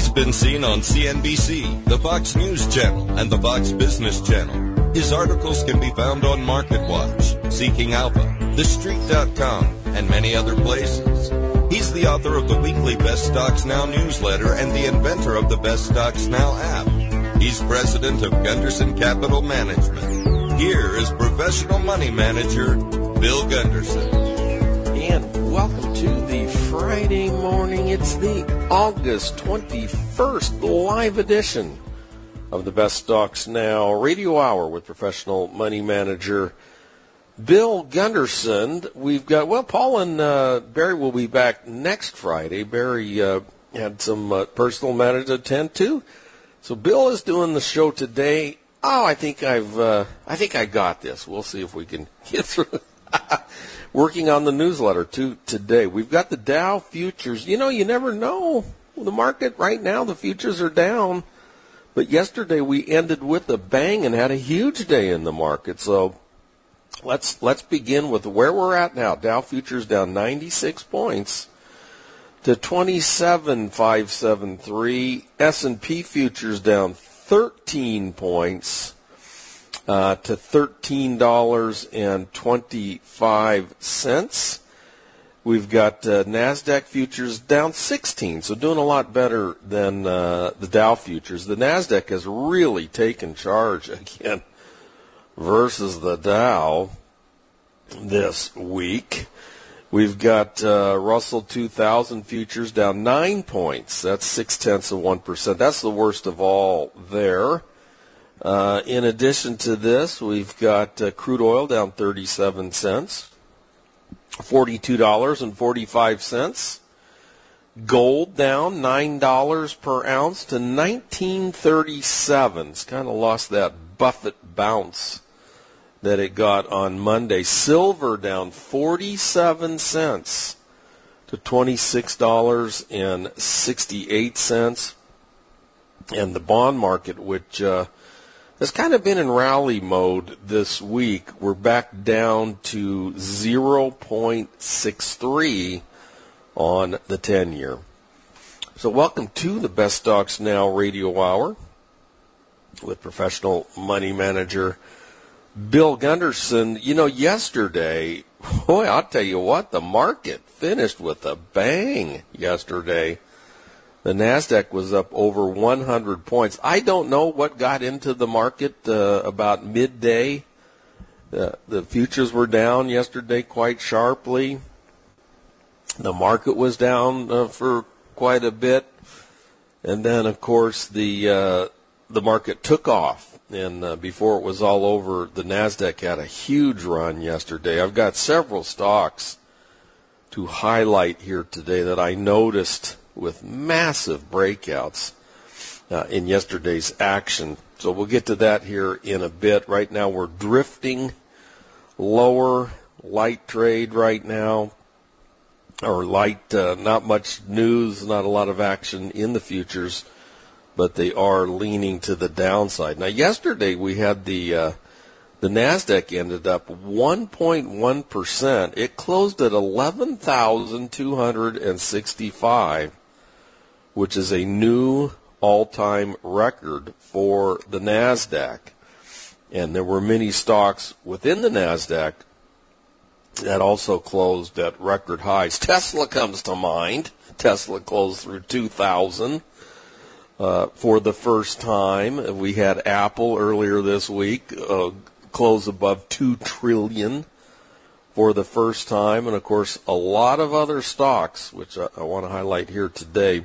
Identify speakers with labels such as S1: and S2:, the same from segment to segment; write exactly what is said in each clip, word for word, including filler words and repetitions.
S1: He's been seen on C N B C, the Fox News Channel, and the Fox Business Channel. His articles can be found on MarketWatch, Seeking Alpha, The Street dot com, and many other places. He's the author of the weekly Best Stocks Now newsletter and the inventor of the Best Stocks Now app. He's president of Gunderson Capital Management. Here is professional money manager, Bill Gunderson.
S2: And welcome to the Friday morning. It's the August twenty-first live edition of the Best Stocks Now radio hour with professional money manager Bill Gunderson. We've got, well, Paul and uh, Barry will be back next Friday. Barry uh, had some uh, personal matters to attend to. So Bill is doing the show today. Oh, I think I've, uh, I think I got this. We'll see if we can get through. Working on the newsletter too today. We've got the Dow futures. You know, you never know. The market right now, the futures are down. But yesterday we ended with a bang and had a huge day in the market. So let's let's begin with where we're at now. Dow futures down ninety-six points to twenty-seven thousand five hundred seventy-three. S and P futures down thirteen points uh, to thirteen dollars and twenty-five cents. We've got uh, NASDAQ futures down sixteen, so doing a lot better than uh, the Dow futures. The NASDAQ has really taken charge again versus the Dow this week. We've got uh, Russell two thousand futures down nine points. That's six-tenths of one percent. That's the worst of all there. Uh, in addition to this, we've got uh, crude oil down thirty-seven cents, forty-two dollars and forty-five cents. Gold down nine dollars per ounce to nineteen thirty-seven. It's kind of lost that Buffett bounce that it got on Monday. Silver down forty-seven cents to twenty-six dollars and sixty-eight cents. And the bond market, which uh, has kind of been in rally mode this week, we're back down to zero point six three on the ten-year. So welcome to the Best Stocks Now radio hour with professional money manager Bill Gunderson. You know, yesterday, boy, I'll tell you what, the market finished with a bang yesterday. The NASDAQ was up over one hundred points. I don't know what got into the market uh, about midday. Uh, the futures were down yesterday quite sharply. The market was down uh, for quite a bit. And then, of course, the uh, the market took off. And uh, before it was all over, the NASDAQ had a huge run yesterday. I've got several stocks to highlight here today that I noticed with massive breakouts uh, in yesterday's action. So we'll get to that here in a bit. Right now we're drifting lower, light trade right now, or light, uh, not much news, not a lot of action in the futures, but they are leaning to the downside. Now, yesterday we had the uh, the NASDAQ ended up one point one percent. It closed at eleven thousand two hundred sixty-five, which is a new all-time record for the NASDAQ. And there were many stocks within the NASDAQ that also closed at record highs. Tesla comes to mind. Tesla closed through two thousand. Uh, for the first time. We had Apple earlier this week uh, close above two trillion dollars for the first time. And, of course, a lot of other stocks, which I, I want to highlight here today,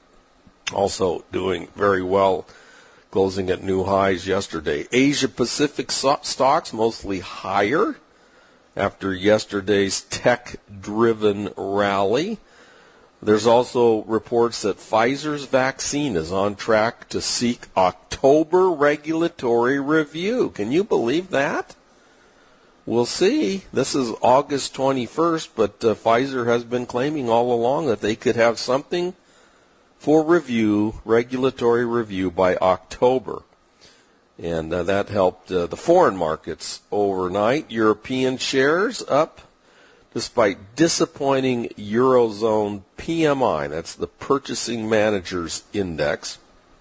S2: also doing very well, closing at new highs yesterday. Asia-Pacific so- stocks mostly higher after yesterday's tech-driven rally. There's also reports that Pfizer's vaccine is on track to seek October regulatory review. Can you believe that? We'll see. This is August twenty-first, but uh, Pfizer has been claiming all along that they could have something for review, regulatory review, by October. And uh, that helped uh, the foreign markets overnight. European shares up despite disappointing Eurozone P M I. That's the Purchasing Managers Index.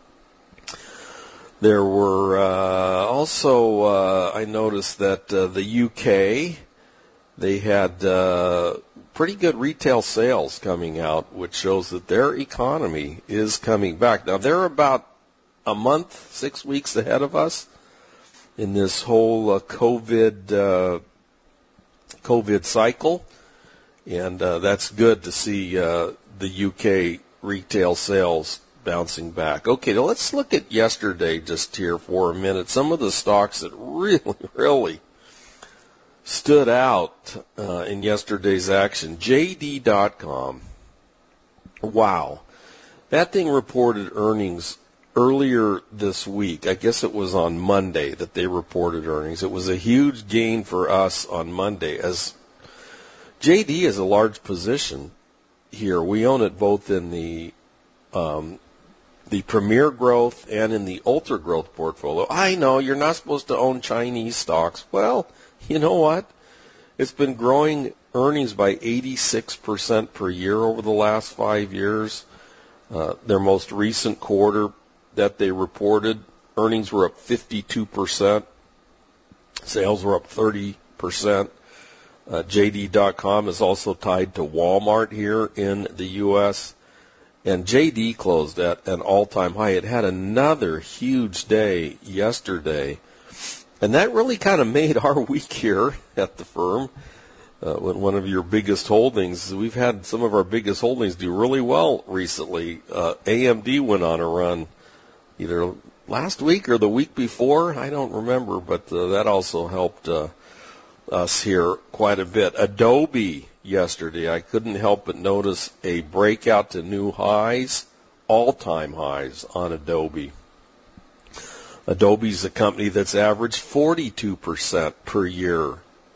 S2: There were uh, also, uh, I noticed that uh, the U K, they had uh, pretty good retail sales coming out, which shows that their economy is coming back. Now, they're about a month, six weeks ahead of us in this whole uh, COVID uh, COVID cycle, and uh, that's good to see uh, the U K retail sales bouncing back. Okay, now let's look at yesterday just here for a minute. Some of the stocks that really, really stood out uh, in yesterday's action. J D dot com. Wow. That thing reported earnings earlier this week. I guess it was on Monday that they reported earnings. It was a huge gain for us on Monday, as J D is a large position here. We own it both in the um, the Premier Growth and in the Ultra Growth portfolio. I know you're not supposed to own Chinese stocks. Well, you know what? It's been growing earnings by eighty-six percent per year over the last five years. Uh, their most recent quarter that they reported, earnings were up fifty-two percent. Sales were up thirty percent. Uh, J D dot com is also tied to Walmart here in the U S, and J D closed at an all-time high. It had another huge day yesterday, and that really kind of made our week here at the firm. Uh, when one of your biggest holdings, we've had some of our biggest holdings do really well recently. Uh, A M D went on a run either last week or the week before. I don't remember, but uh, that also helped uh, us here quite a bit. Adobe yesterday, I couldn't help but notice a breakout to new highs, all-time highs on Adobe. Adobe's a company that's averaged forty-two percent per year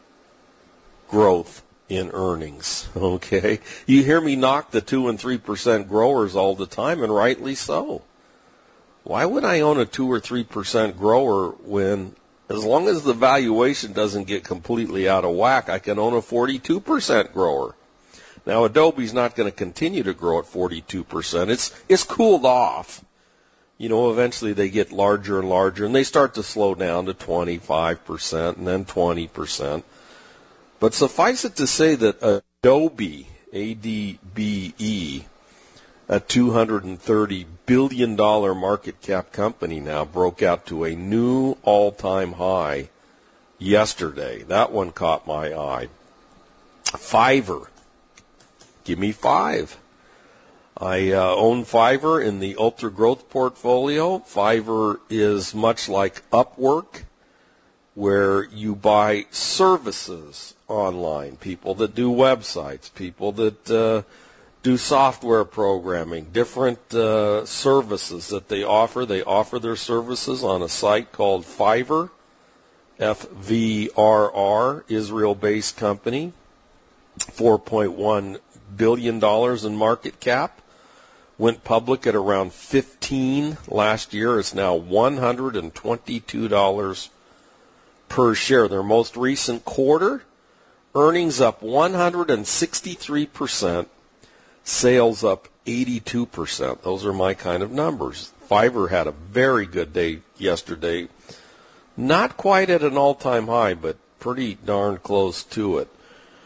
S2: growth in earnings. Okay, you hear me knock the two and three percent growers all the time, and rightly so. Why would I own a two or three percent grower when, as long as the valuation doesn't get completely out of whack, I can own a forty-two percent grower? Now, Adobe's not going to continue to grow at forty-two percent. It's it's cooled off. You know, eventually they get larger and larger, and they start to slow down to twenty-five percent and then twenty percent. But suffice it to say that Adobe, A D B E, a two hundred thirty billion dollars market cap company now, broke out to a new all-time high yesterday. That one caught my eye. Fiverr. Give me five. I uh, own Fiverr in the Ultra Growth portfolio. Fiverr is much like Upwork, where you buy services online, people that do websites, people that uh, do software programming, different uh, services that they offer. They offer their services on a site called Fiverr, F V R R, Israel-based company, four point one billion dollars in market cap. Went public at around fifteen last year. It's now one hundred twenty-two dollars per share. Their most recent quarter, earnings up one hundred sixty-three percent, sales up eighty-two percent. Those are my kind of numbers. Fiverr had a very good day yesterday. Not quite at an all-time high, but pretty darn close to it.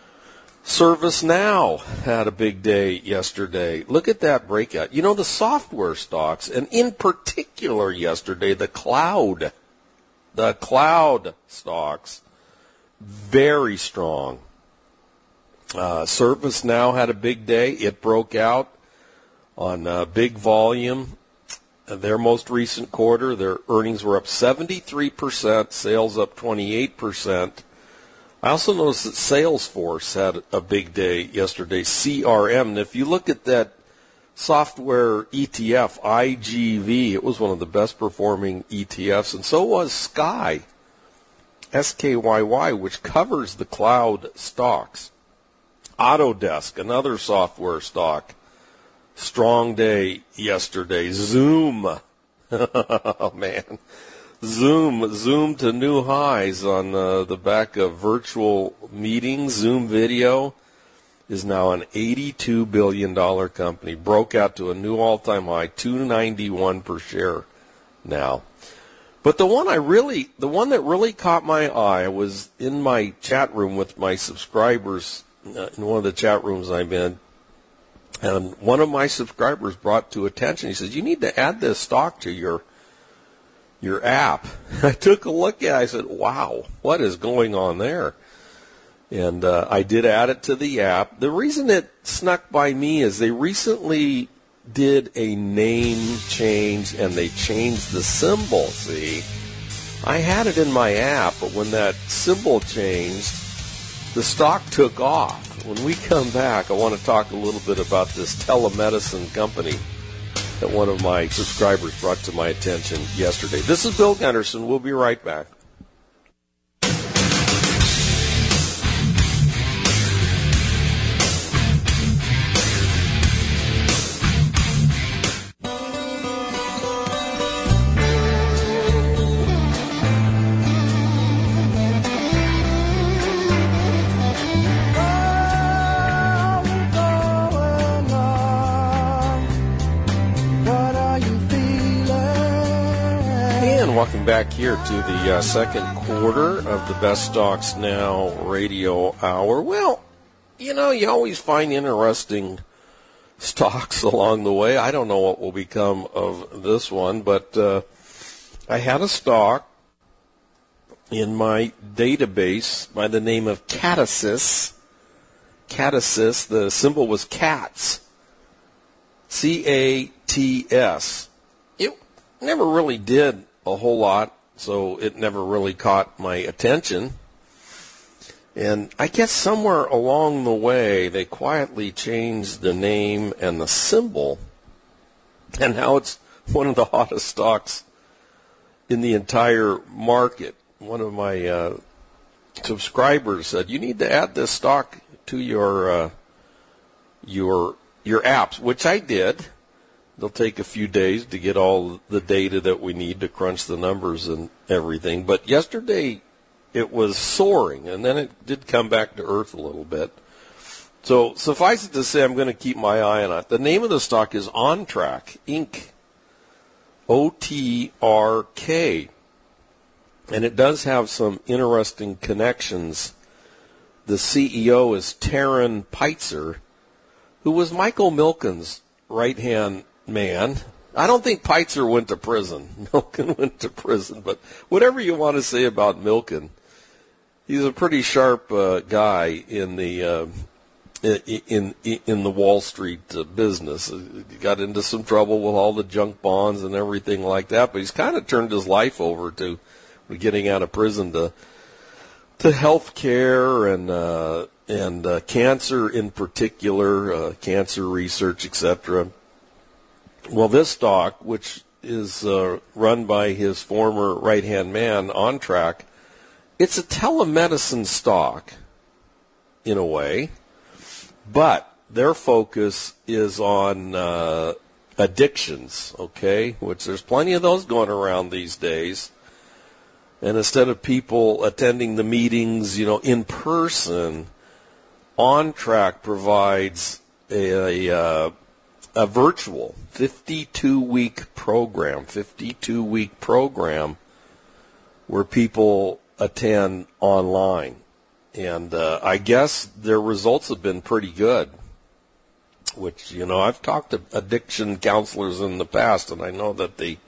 S2: ServiceNow had a big day yesterday. Look at that breakout. You know, the software stocks, and in particular yesterday, the cloud, the cloud stocks, very strong. Uh, ServiceNow had a big day. It broke out on uh, big volume. Uh, their most recent quarter, their earnings were up seventy-three percent, sales up twenty-eight percent. I also noticed that Salesforce had a big day yesterday, C R M. And if you look at that software E T F, I G V, it was one of the best performing E T Fs, and so was Sky, S K Y Y, which covers the cloud stocks. Autodesk, another software stock, strong day yesterday. Zoom, oh man, Zoom, Zoom to new highs on uh, the back of virtual meetings. Zoom Video is now an eighty-two billion dollars company. Broke out to a new all-time high, two dollars and ninety-one cents per share now. But the one I really, the one that really caught my eye was in my chat room with my subscribers, uh, in one of the chat rooms I'm in, and one of my subscribers brought to attention, he says, you need to add this stock to your your app. I took a look at it, I said, wow, what is going on there? And uh, I did add it to the app. The reason it snuck by me is they recently did a name change and they changed the symbol, see? I had it in my app, but when that symbol changed, the stock took off. When we come back, I want to talk a little bit about this telemedicine company that one of my subscribers brought to my attention yesterday. This is Bill Gunderson. We'll be right back. Welcome back here to the uh, second quarter of the Best Stocks Now radio hour. Well, you know, you always find interesting stocks along the way. I don't know what will become of this one, but uh, I had a stock in my database by the name of Catasys. Catasys, the symbol was CATS. C A T S. It never really did a whole lot, so it never really caught my attention. And I guess somewhere along the way, they quietly changed the name and the symbol, and now it's one of the hottest stocks in the entire market. One of my uh, subscribers said, you need to add this stock to your uh, your your apps, which I did. They'll take a few days to get all the data that we need to crunch the numbers and everything. But yesterday it was soaring, and then it did come back to earth a little bit. So suffice it to say, I'm going to keep my eye on it. The name of the stock is OnTrack, Incorporated. O T R K. And it does have some interesting connections. The C E O is Taryn Peitzer, who was Michael Milken's right-hand man. I don't think Peitzer went to prison. Milken went to prison, but whatever you want to say about Milken, he's a pretty sharp uh, guy in the uh, in, in in the Wall Street uh, business. He got into some trouble with all the junk bonds and everything like that, but he's kind of turned his life over to getting out of prison to to health care and uh, and uh, cancer in particular, uh, cancer research, et cetera. Well, this stock, which is uh, run by his former right-hand man, OnTrack, it's a telemedicine stock in a way, but their focus is on uh, addictions, okay, which there's plenty of those going around these days. And instead of people attending the meetings, you know, in person, OnTrack provides a, a, uh, a virtual fifty-two week program, fifty-two week program where people attend online. And uh, I guess their results have been pretty good, which, you know, I've talked to addiction counselors in the past, and I know that the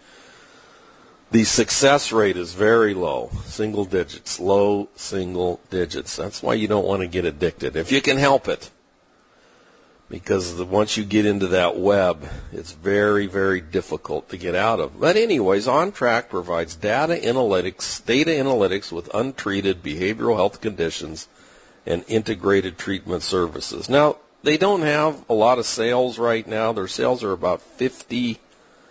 S2: The success rate is very low, single digits, low single digits. That's why you don't want to get addicted, if you can help it. Because the, once you get into that web, it's very, very difficult to get out of. But anyways, OnTrack provides data analytics, data analytics with untreated behavioral health conditions and integrated treatment services. Now, they don't have a lot of sales right now. Their sales are about fifty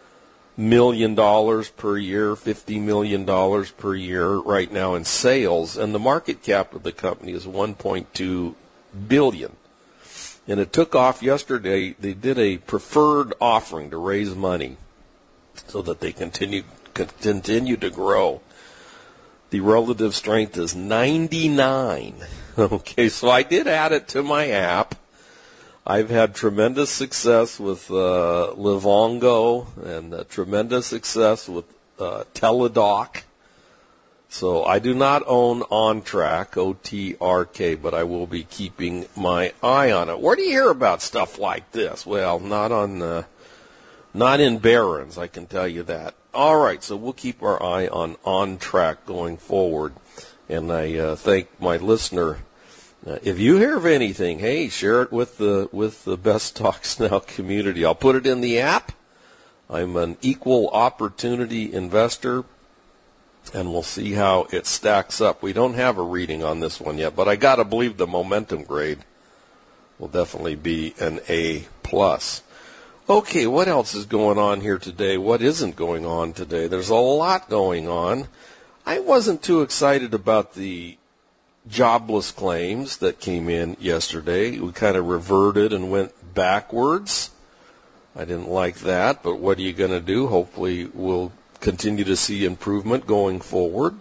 S2: million dollars per year, fifty million dollars per year right now in sales, and the market cap of the company is one point two billion dollars. And it took off yesterday. They did a preferred offering to raise money so that they continue continue to grow. The relative strength is ninety-nine. Okay, so I did add it to my app. I've had tremendous success with uh, Livongo and uh, tremendous success with uh, Teladoc. So I do not own OnTrack, O T R K, but I will be keeping my eye on it. Where do you hear about stuff like this? Well, not on, uh, not in Barron's, I can tell you that. All right, so we'll keep our eye on OnTrack going forward. And I uh, thank my listener. Uh, if you hear of anything, hey, share it with the with the Best Stocks Now community. I'll put it in the app. I'm an equal opportunity investor, and we'll see how it stacks up. We don't have a reading on this one yet, but I got to believe the momentum grade will definitely be an A plus. Okay, what else is going on here today? What isn't going on today? There's a lot going on. I wasn't too excited about the jobless claims that came in yesterday. We kind of reverted and went backwards. I didn't like that, but what are you going to do? Hopefully we'll continue to see improvement going forward.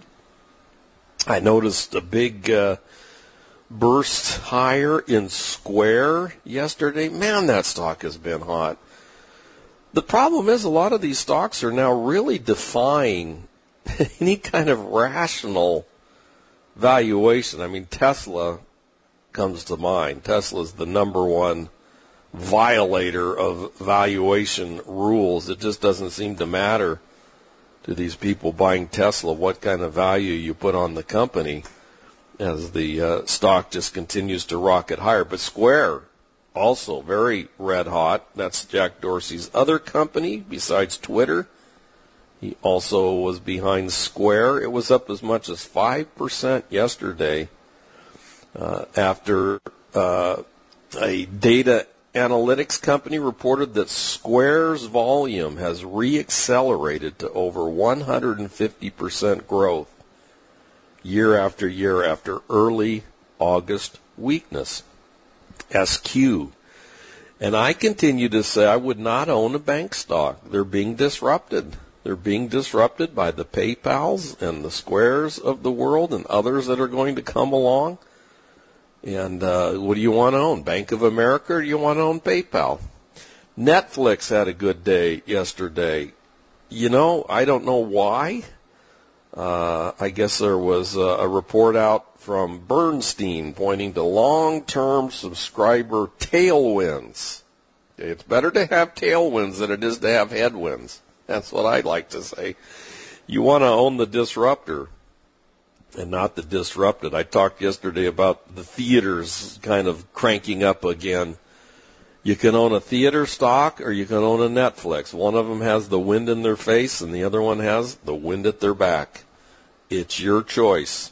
S2: I noticed a big uh, burst higher in Square yesterday. Man, that stock has been hot. The problem is a lot of these stocks are now really defying any kind of rational valuation. I mean, Tesla comes to mind. Tesla's the number one violator of valuation rules. It just doesn't seem to matter to these people buying Tesla what kind of value you put on the company as the uh, stock just continues to rocket higher. But Square, also very red hot. That's Jack Dorsey's other company besides Twitter. He also was behind Square. It was up as much as five percent yesterday uh, after uh, a data analytics company reported that Square's volume has re-accelerated to over one hundred fifty percent growth year after year after early August weakness. S Q. And I continue to say I would not own a bank stock. They're being disrupted. They're being disrupted by the PayPals and the Squares of the world and others that are going to come along. And uh, what do you want to own? Bank of America, or do you want to own PayPal? Netflix had a good day yesterday. You know, I don't know why. Uh, I guess there was a, a report out from Bernstein pointing to long-term subscriber tailwinds. It's better to have tailwinds than it is to have headwinds. That's what I'd like to say. You want to own the disruptor and not the disrupted. I talked yesterday about the theaters kind of cranking up again. You can own a theater stock or you can own a Netflix. One of them has the wind in their face and the other one has the wind at their back. It's your choice.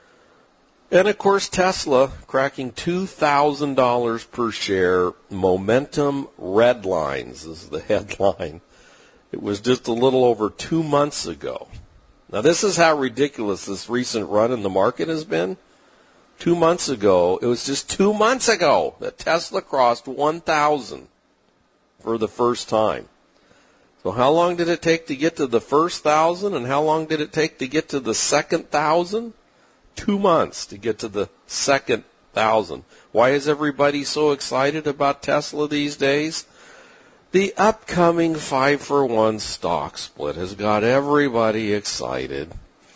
S2: And, of course, Tesla cracking two thousand dollars per share. Momentum red lines is the headline. It was just a little over two months ago. Now, this is how ridiculous this recent run in the market has been. Two months ago, it was just two months ago that Tesla crossed one thousand for the first time. So how long did it take to get to the first thousand, and how long did it take to get to the second thousand? Two months to get to the second thousand. Why is everybody so excited about Tesla these days? The upcoming five for one stock split has got everybody excited.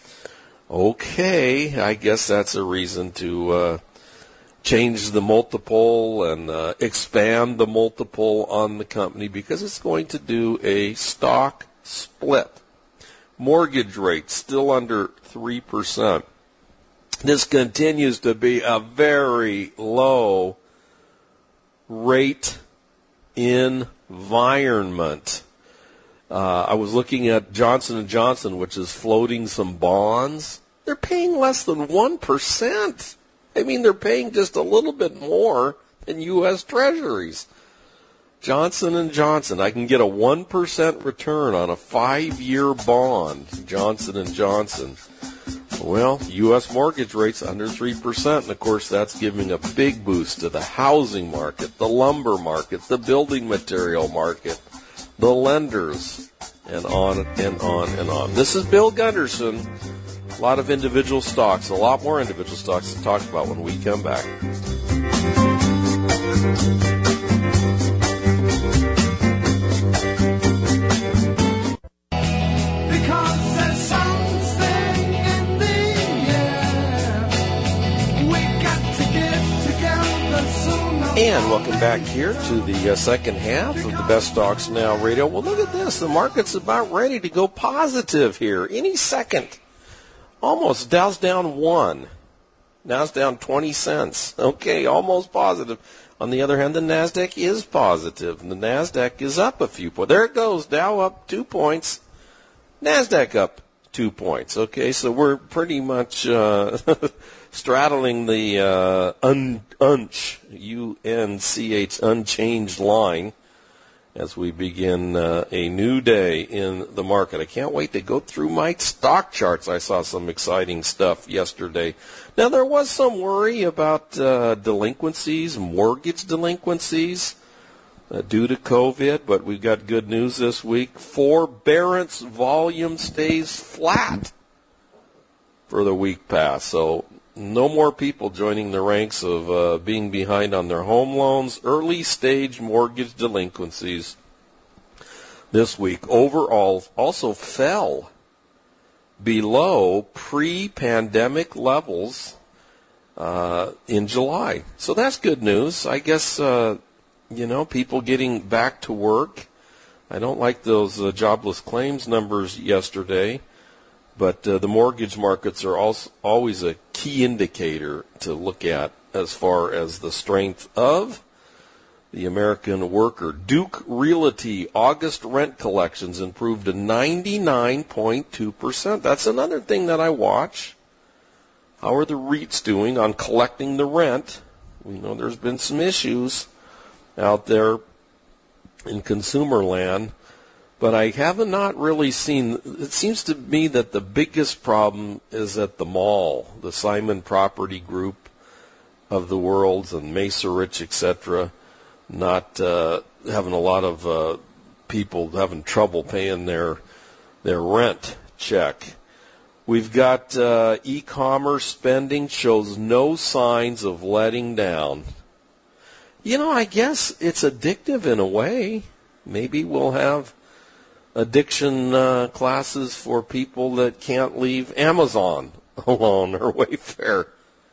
S2: Okay, I guess that's a reason to uh, change the multiple and uh, expand the multiple on the company because it's going to do a stock split. Mortgage rate still under three percent. This continues to be a very low rate environment. Uh, I was looking at Johnson and Johnson, which is floating some bonds. They're paying less than one percent. I mean, they're paying just a little bit more than U S Treasuries. Johnson and Johnson, I can get a one percent return on a five-year bond, Johnson and Johnson. Well, U S mortgage rates under three percent, and of course that's giving a big boost to the housing market, the lumber market, the building material market, the lenders. and on and on and on. This is Bill Gunderson. A lot of individual stocks, a lot more individual stocks to talk about when we come back. And welcome back here to the uh, second half of the Best Stocks Now Radio. Well, look at this. The market's about ready to go positive here any second. Almost. Dow's down one. Now's down twenty cents. Okay, almost positive. On the other hand, the NASDAQ is positive. And the NASDAQ is up a few points. There it goes. Dow up two points. NASDAQ up two points. Okay, so we're pretty much uh, straddling the uh, un, unch, U N C H, unchanged line as we begin uh, a new day in the market. I can't wait to go through my stock charts. I saw some exciting stuff yesterday. Now, there was some worry about uh, delinquencies, mortgage delinquencies uh, due to COVID, but we've got good news this week. Forbearance volume stays flat for the week past. So no more people joining the ranks of uh, being behind on their home loans. Early stage mortgage delinquencies this week overall also fell below pre-pandemic levels uh, in July. So that's good news. I guess, uh, you know, people getting back to work. I don't like those uh, jobless claims numbers yesterday. But uh, the mortgage markets are also always a key indicator to look at as far as the strength of the American worker. Duke Realty August rent collections improved to ninety-nine point two percent. That's another thing that I watch. How are the REITs doing on collecting the rent? We know there's been some issues out there in consumer land. But I have not really seen, it seems to me that the biggest problem is at the mall, the Simon Property Group of the world and Mesa Rich, et cetera, not uh, having a lot of uh, people having trouble paying their their rent check. We've got uh, e-commerce spending shows no signs of letting down. You know, I guess it's addictive in a way. Maybe we'll have addiction uh, classes for people that can't leave Amazon alone or Wayfair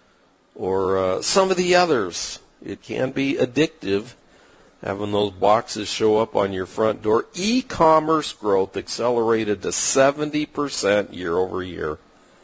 S2: or uh, some of the others. It can be addictive having those boxes show up on your front door. E-commerce growth accelerated to seventy percent year over year.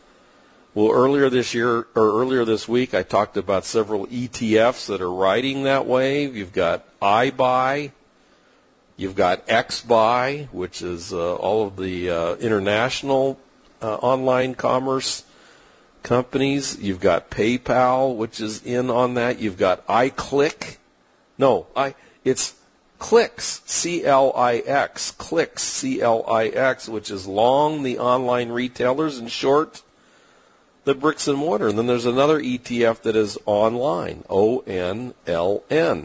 S2: Well, earlier this year or earlier this week, I talked about several E T Fs that are riding that wave. You've got iBuy. You've got XBuy, which is uh, all of the uh, international uh, online commerce companies. You've got PayPal, which is in on that. You've got iClick. No, I. It's Clicks, C L I X, Clicks, C L I X, which is long the online retailers and short the bricks and mortar. And then there's another E T F that is online, O N L N.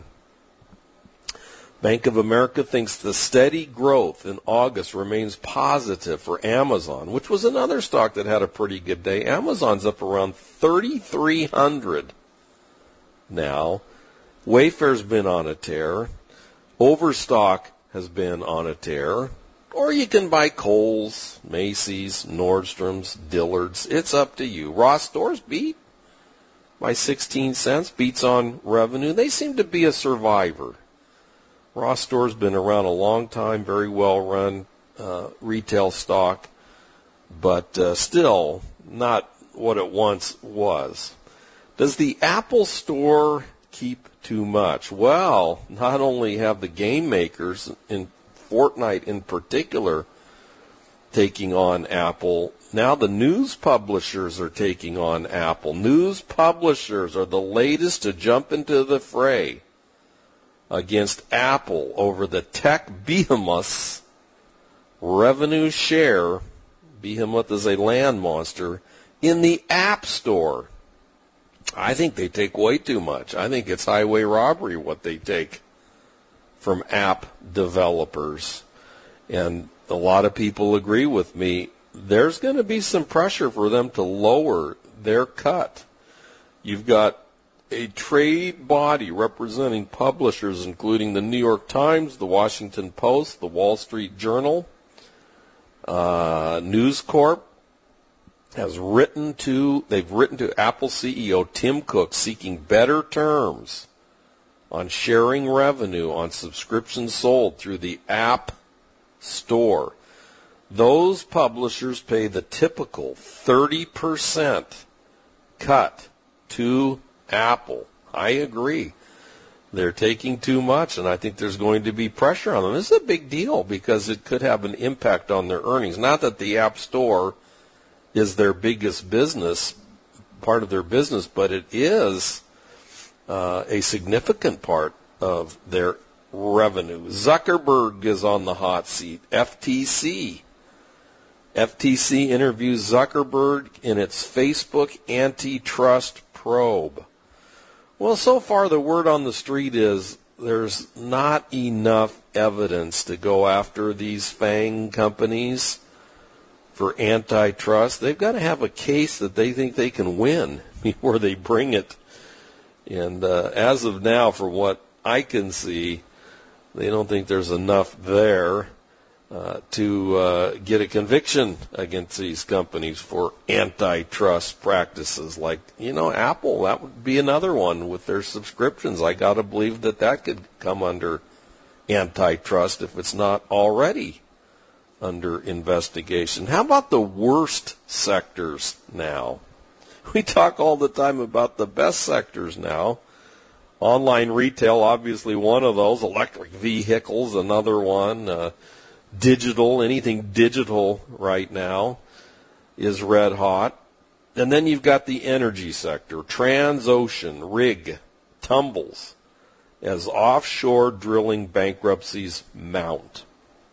S2: Bank of America thinks the steady growth in August remains positive for Amazon, which was another stock that had a pretty good day. Amazon's up around thirty-three hundred now. Wayfair's been on a tear. Overstock has been on a tear. Or you can buy Kohl's, Macy's, Nordstrom's, Dillard's. It's up to you. Ross Stores beat by sixteen cents, beats on revenue. They seem to be a survivor. Ross Store's been around a long time, very well-run uh, retail stock, but uh, still not what it once was. Does the Apple Store keep too much? Well, not only have the game makers, in Fortnite in particular, taking on Apple, now the news publishers are taking on Apple. News publishers are the latest to jump into the fray against Apple over the tech behemoth's revenue share. Behemoth is a land monster in the App Store. I think they take way too much. I think it's highway robbery what they take from app developers. And a lot of people agree with me. There's going to be some pressure for them to lower their cut. You've got a trade body representing publishers, including the New York Times, the Washington Post, the Wall Street Journal, uh, News Corp, has written to, they've written to Apple C E O Tim Cook seeking better terms on sharing revenue on subscriptions sold through the App Store. Those publishers pay the typical thirty percent cut to Apple. I agree. They're taking too much, and I think there's going to be pressure on them. This is a big deal because it could have an impact on their earnings. Not that the App Store is their biggest business, part of their business, but it is uh, a significant part of their revenue. Zuckerberg is on the hot seat. F T C. F T C interviews Zuckerberg in its Facebook antitrust probe. Well, so far the word on the street is there's not enough evidence to go after these FANG companies for antitrust. They've got to have a case that they think they can win before they bring it. And uh, as of now, from what I can see, they don't think there's enough there uh, to uh, get a conviction against these companies for antitrust practices. Like, you know, Apple, that would be another one with their subscriptions. I got to believe that that could come under antitrust if it's not already under investigation. How about the worst sectors now? We talk all the time about the best sectors now. Online retail, obviously one of those. Electric vehicles, another one. Uh, digital, anything digital right now is red hot. And then you've got the energy sector. Transocean rig tumbles as offshore drilling bankruptcies mount.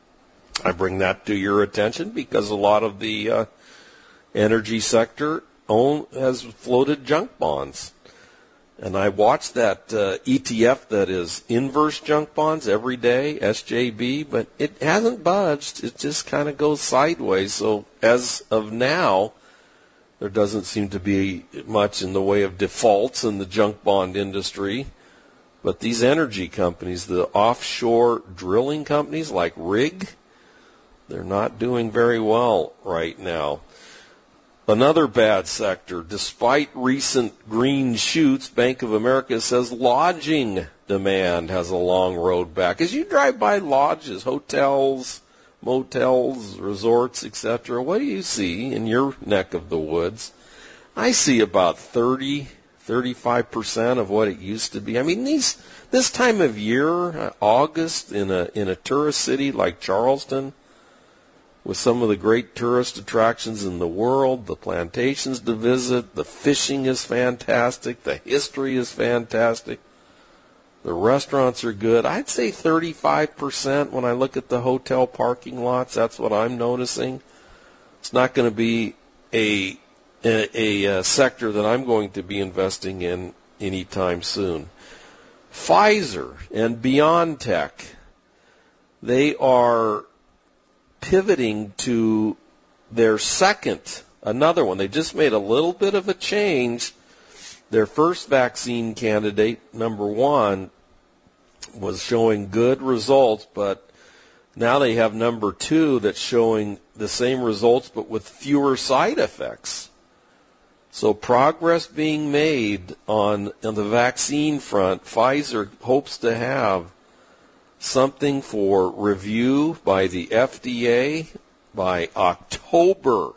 S2: I bring that to your attention because a lot of the uh, energy sector own, has floated junk bonds. And I watch that uh, E T F that is inverse junk bonds every day, S J B, but it hasn't budged. It just kind of goes sideways. So as of now, there doesn't seem to be much in the way of defaults in the junk bond industry. But these energy companies, the offshore drilling companies like Rig, they're not doing very well right now. Another bad sector, despite recent green shoots, Bank of America says lodging demand has a long road back. As you drive by lodges, hotels, motels, resorts, et cetera, what do you see in your neck of the woods? I see about thirty, thirty-five percent of what it used to be. I mean, these this time of year, August, in a in a tourist city like Charleston, with some of the great tourist attractions in the world, the plantations to visit, the fishing is fantastic, the history is fantastic, the restaurants are good. I'd say thirty-five percent when I look at the hotel parking lots. That's what I'm noticing. It's not going to be a, a, a sector that I'm going to be investing in anytime soon. Pfizer and BioNTech, they are pivoting to their second, another one. They just made a little bit of a change. Their first vaccine candidate, number one, was showing good results, but now they have number two that's showing the same results but with fewer side effects. So progress being made on, on the vaccine front. Pfizer hopes to have something for review by the F D A by October.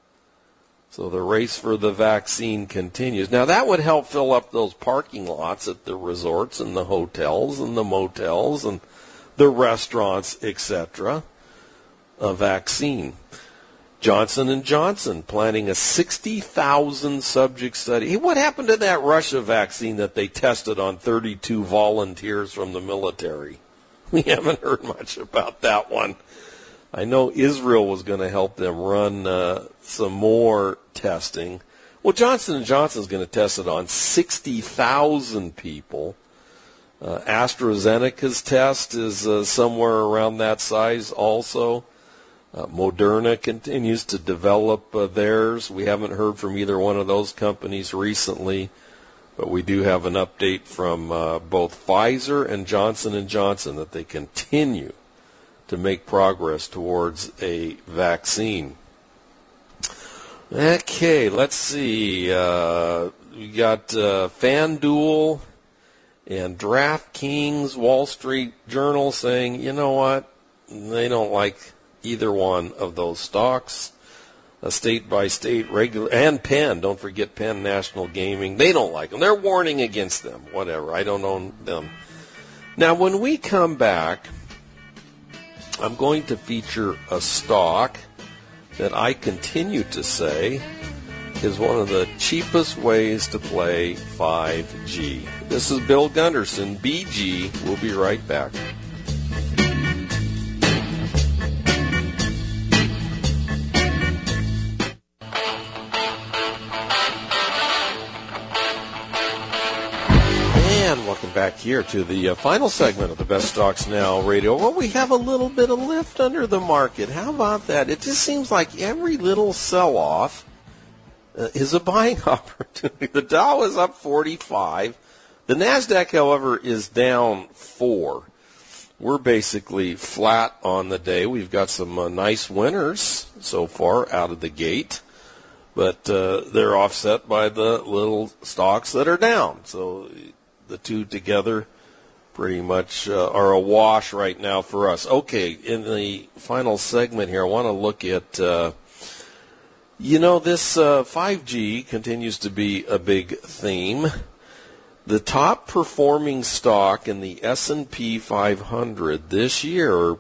S2: So the race for the vaccine continues. Now that would help fill up those parking lots at the resorts and the hotels and the motels and the restaurants, et cetera. A vaccine. Johnson and Johnson planning a sixty thousand subject study. Hey, what happened to that Russia vaccine that they tested on thirty-two volunteers from the military? We haven't heard much about that one. I know Israel was going to help them run uh, some more testing. Well, Johnson and Johnson is going to test it on sixty thousand people. Uh, AstraZeneca's test is uh, somewhere around that size also. Uh, Moderna continues to develop uh, theirs. We haven't heard from either one of those companies recently, but we do have an update from uh, both Pfizer and Johnson and Johnson that they continue to make progress towards a vaccine. Okay, let's see. Uh, we got uh, FanDuel and DraftKings, Wall Street Journal saying, you know what, they don't like either one of those stocks. A state-by-state regular, and Penn, don't forget Penn National Gaming, they don't like them. They're warning against them, whatever. I don't own them. Now, when we come back, I'm going to feature a stock that I continue to say is one of the cheapest ways to play five G. This is Bill Gunderson, B G. We'll be right back. And welcome back here to the uh, final segment of the Best Stocks Now radio. Well, we have a little bit of lift under the market. How about that? It just seems like every little sell-off uh, is a buying opportunity. The Dow is up forty-five. The NASDAQ, however, is down four. We're basically flat on the day. We've got some uh, nice winners so far out of the gate, but uh, they're offset by the little stocks that are down. So the two together pretty much uh, are a wash right now for us. Okay, in the final segment here, I want to look at, uh, you know, this uh, five G continues to be a big theme. The top performing stock in the S and P five hundred this year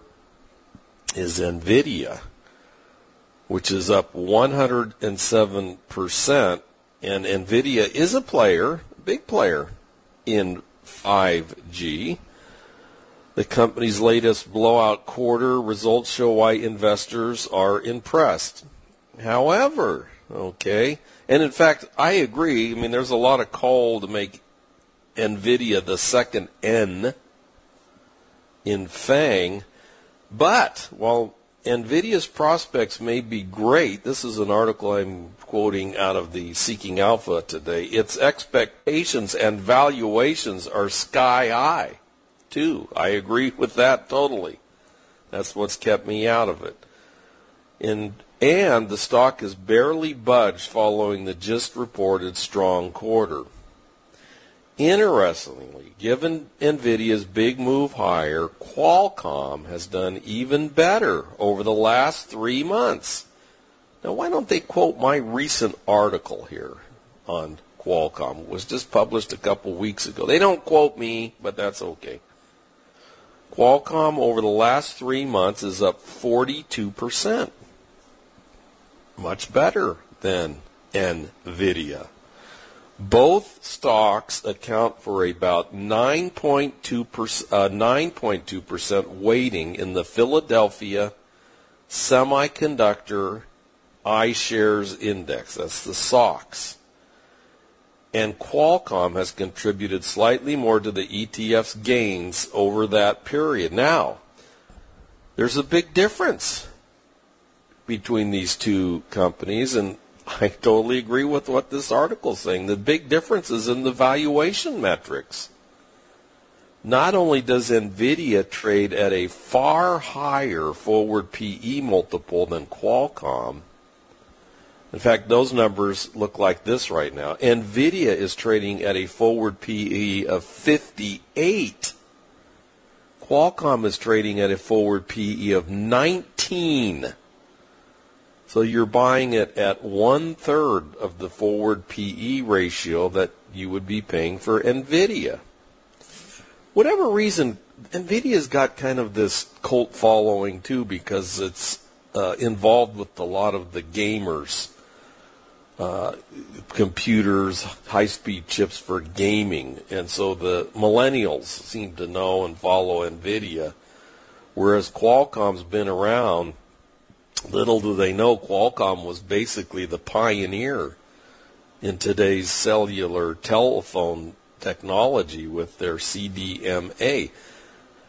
S2: is NVIDIA, which is up one hundred seven percent, and NVIDIA is a player, a big player, in five G. The company's latest blowout quarter results show why investors are impressed. However, okay, and in fact, I agree. I mean, there's a lot of call to make NVIDIA the second N in FANG, but while NVIDIA's prospects may be great, this is an article I'm quoting out of the Seeking Alpha today, its expectations and valuations are sky high, too. I agree with that totally. That's what's kept me out of it. And, and the stock has barely budged following the just reported strong quarter. Interestingly, given NVIDIA's big move higher, Qualcomm has done even better over the last three months. Now, why don't they quote my recent article here on Qualcomm? It was just published a couple weeks ago. They don't quote me, but that's okay. Qualcomm over the last three months is up forty-two percent. Much better than NVIDIA. Both stocks account for about nine point two percent, uh, nine point two percent weighting in the Philadelphia Semiconductor iShares Index. That's the S O X. And Qualcomm has contributed slightly more to the E T F's gains over that period. Now, there's a big difference between these two companies, and I totally agree with what this article is saying. The big difference is in the valuation metrics. Not only does NVIDIA trade at a far higher forward P E multiple than Qualcomm, in fact, those numbers look like this right now. NVIDIA is trading at a forward P E of fifty-eight. Qualcomm is trading at a forward P E of nineteen. So you're buying it at one-third of the forward P E ratio that you would be paying for NVIDIA. Whatever reason, NVIDIA's got kind of this cult following, too, because it's uh, involved with a lot of the gamers, uh, computers, high-speed chips for gaming. And so the millennials seem to know and follow NVIDIA, whereas Qualcomm's been around. Little do they know, Qualcomm was basically the pioneer in today's cellular telephone technology with their C D M A.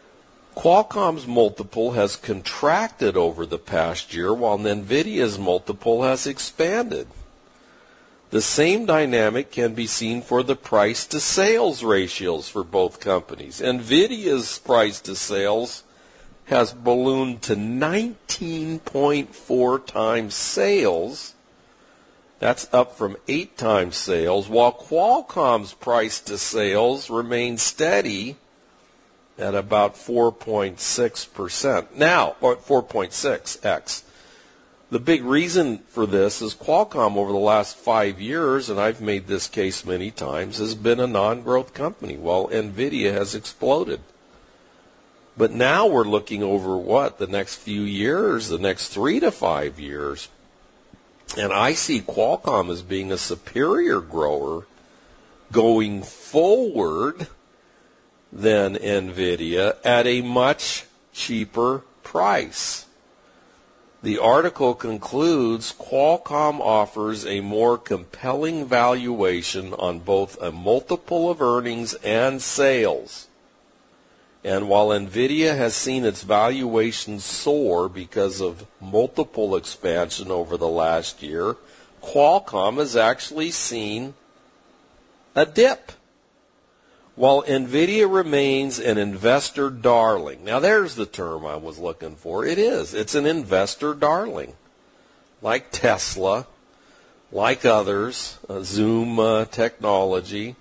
S2: Qualcomm's multiple has contracted over the past year, while NVIDIA's multiple has expanded. The same dynamic can be seen for the price-to-sales ratios for both companies. NVIDIA's price-to-sales has ballooned to nineteen point four times sales. That's up from eight times sales, while Qualcomm's price-to-sales remains steady at about four point six percent. Now, or four point six x. The big reason for this is Qualcomm over the last five years, and I've made this case many times, has been a non-growth company, while NVIDIA has exploded. But now we're looking over what, the next few years, the next three to five years. And I see Qualcomm as being a superior grower going forward than NVIDIA at a much cheaper price. The article concludes Qualcomm offers a more compelling valuation on both a multiple of earnings and sales. And while NVIDIA has seen its valuation soar because of multiple expansion over the last year, Qualcomm has actually seen a dip. While NVIDIA remains an investor darling. Now, there's the term I was looking for. It is. It's an investor darling. Like Tesla, like others, uh, Zoom uh, technology.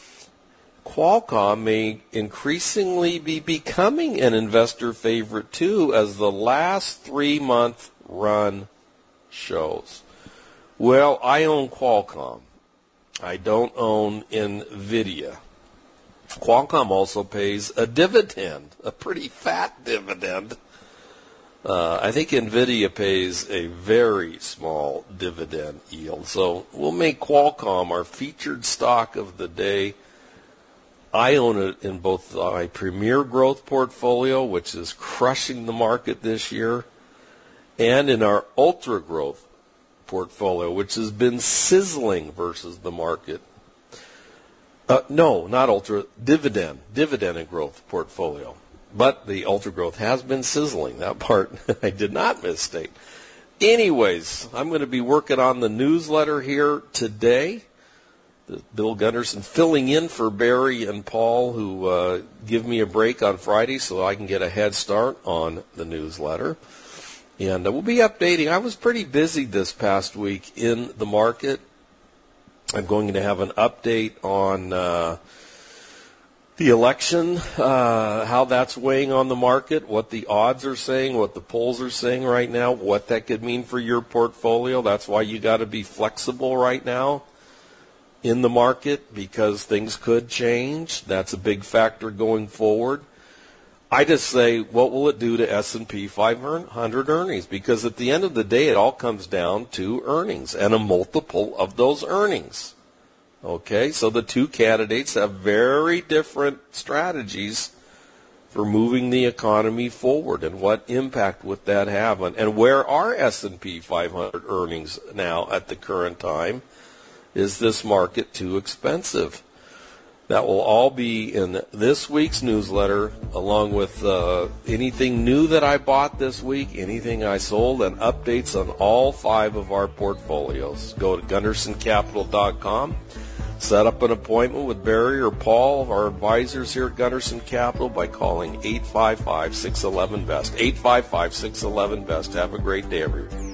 S2: Qualcomm may increasingly be becoming an investor favorite, too, as the last three-month run shows. Well, I own Qualcomm. I don't own NVIDIA. Qualcomm also pays a dividend, a pretty fat dividend. Uh, I think NVIDIA pays a very small dividend yield. So we'll make Qualcomm our featured stock of the day. I own it in both my Premier Growth portfolio, which is crushing the market this year, and in our Ultra Growth portfolio, which has been sizzling versus the market. Uh, no, not Ultra, Dividend, Dividend and Growth portfolio. But the Ultra Growth has been sizzling. That part I did not misstate. Anyways, I'm going to be working on the newsletter here today. The Bill Gunderson filling in for Barry and Paul, who uh, give me a break on Friday so I can get a head start on the newsletter. And uh, we'll be updating. I was pretty busy this past week in the market. I'm going to have an update on uh, the election, uh, how that's weighing on the market, what the odds are saying, what the polls are saying right now, what that could mean for your portfolio. That's why you got to be flexible right now in the market, because things could change. That's a big factor going forward. I just say, what will it do to S and P five hundred earnings? Because at the end of the day, it all comes down to earnings and a multiple of those earnings. Okay, so the two candidates have very different strategies for moving the economy forward, and what impact would that have on, and where are S and P five hundred earnings now at the current time? Is this market too expensive? That will all be in this week's newsletter, along with uh, anything new that I bought this week, anything I sold, and updates on all five of our portfolios. Go to Gunderson Capital dot com. Set up an appointment with Barry or Paul, our advisors here at Gunderson Capital, by calling eight five five, six one one, B E S T. eight five five, six one one, B E S T. Have a great day, everyone.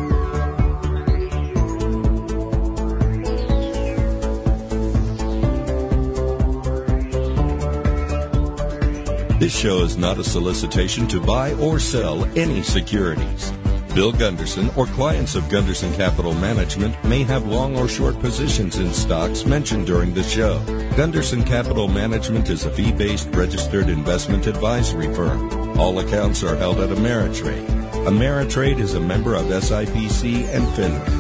S1: This show is not a solicitation to buy or sell any securities. Bill Gunderson or clients of Gunderson Capital Management may have long or short positions in stocks mentioned during the show. Gunderson Capital Management is a fee-based registered investment advisory firm. All accounts are held at Ameritrade. Ameritrade is a member of S I P C and FINRA.